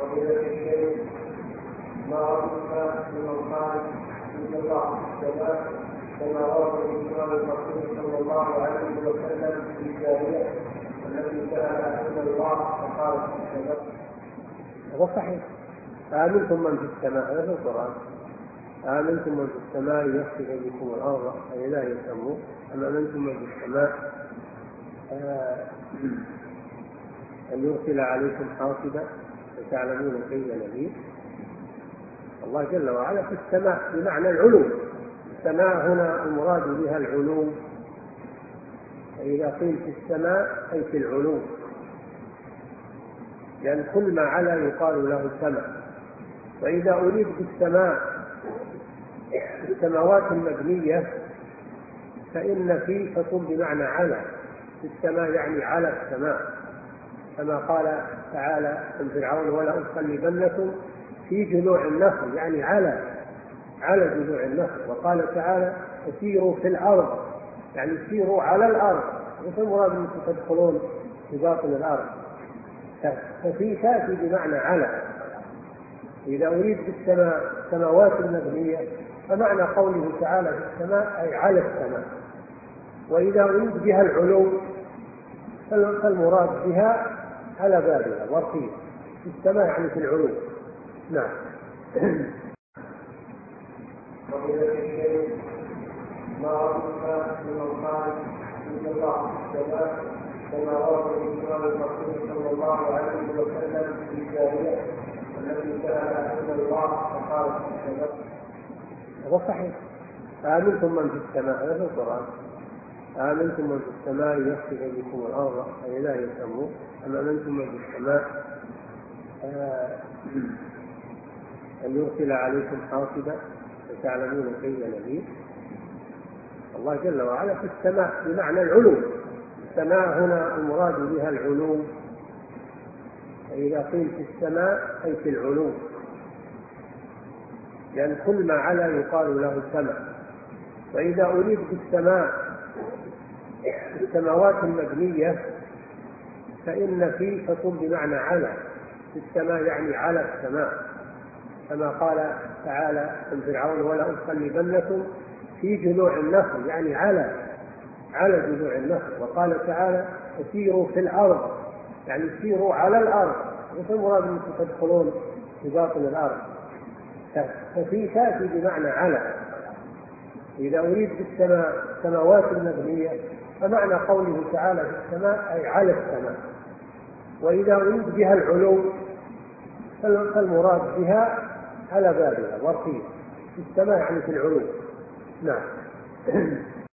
فضيلة الشيخ، ما رأيك من قال إن الله السماء كما ورد في سؤال الرسول صلى الله عليه وسلم في الجارية التي سأل عن الله فقال السماء؟ هذا صحيح. آمنتم من في السماء، هذا في القرآن. آمنتم من في السماء يخسف بكم الأرض أي لا يسمون، أم آمنتم من في السماء أن يرسل عليكم حاصبا فتعلمون كيف نذير. الله جل وعلا في السماء بمعنى العلو. السماء هنا المراد بها العلو، فإذا قيل في السماء أي في العلو، لأن كل ما علا يقال له سماء. وإذا أريد بالسماء السماوات المبنية فإن في تكون بمعنى على. في السماء يعني على السماء، كما قال تعالى عن فرعون ولا أصلبنكم في جذوع النخل، يعني على جذوع النخل. وقال تعالى سيروا في الأرض، يعني سيروا على الأرض، ليس المراد أنكم تدخلون في باطن الأرض. ففي تأتي بمعنى على. إذا أريد بالسماء السماوات المبنية فمعنى قوله تعالى في السماء أي على السماء. وإذا أريد بها العلو فالمراد بها على بابها ورقية. في السماء يعني في العلو. نعم. فضيلة الشيخ، ما رأيك من قال إن الله السماء كما ورد في سؤال الرسول صلى الله عليه وسلم في الجارية التي سأل عن الله فقال السماء؟ هذا صحيح. آمنتم من في السماء، هذا في القرآن. آمنتم من في السماء يخسف بكم الأرض أي لا يسمون، أم آمنتم من في السماء أن يرسل عليكم حاصبا فتعلمون كيف نذير. الله جل وعلا في السماء بمعنى العلو. السماء هنا المراد بها العلو، فإذا قيل في السماء أي في العلو، لأن كل ما علا يقال له سماء. وإذا أريد بالسماء السماوات المبنية فإن في تكون بمعنى على. في السماء يعني على السماء، كما قال تعالى عن فرعون ولا أصلبنكم في جذوع النخل، يعني على جذوع النخل. وقال تعالى سيروا في الأرض، يعني سيروا على الأرض، ليس المراد أنكم تدخلون في باطن الأرض. ففي تأتي بمعنى على. إذا أريد بالسماء السماوات المبنية فمعنى قوله تعالى في السماء أي على السماء. وإذا أريد بها العلو فالمراد بها على بابها ورقية. في السماء يعني في العلو. نعم.